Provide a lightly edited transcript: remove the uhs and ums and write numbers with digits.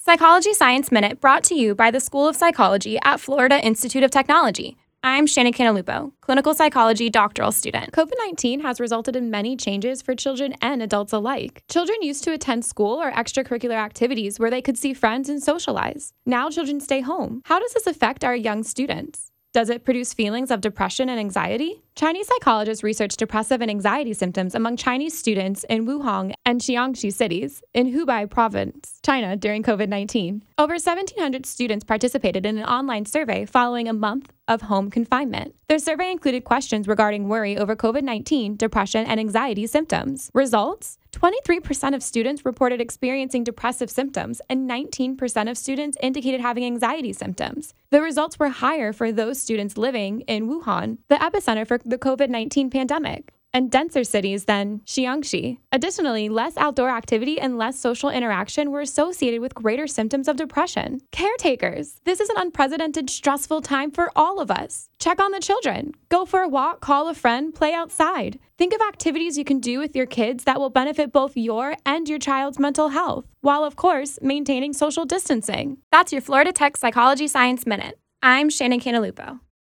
Psychology Science Minute brought to you by the School of Psychology at Florida Institute of Technology. I'm Shannon Cantalupo, clinical psychology doctoral student. COVID-19 has resulted in many changes for children and adults alike. Children used to attend school or extracurricular activities where they could see friends and socialize. Now children stay home. How does this affect our young students? Does it produce feelings of depression and anxiety? Chinese psychologists researched depressive and anxiety symptoms among Chinese students in Wuhan and Jiangxi cities in Hubei province, China, during COVID-19. Over 1,700 students participated in an online survey following a month of home confinement. Their survey included questions regarding worry over COVID-19, depression, and anxiety symptoms. Results? 23% of students reported experiencing depressive symptoms, and 19% of students indicated having anxiety symptoms. The results were higher for those students living in Wuhan, the epicenter for the COVID-19 pandemic, and denser cities than Jiangxi. Additionally, less outdoor activity and less social interaction were associated with greater symptoms of depression. Caretakers. This is an unprecedented, stressful time for all of us. Check on the children. Go for a walk, call a friend, play outside. Think of activities you can do with your kids that will benefit both your and your child's mental health, while of course, maintaining social distancing. That's your Florida Tech Psychology Science Minute. I'm Shannon Cantalupo.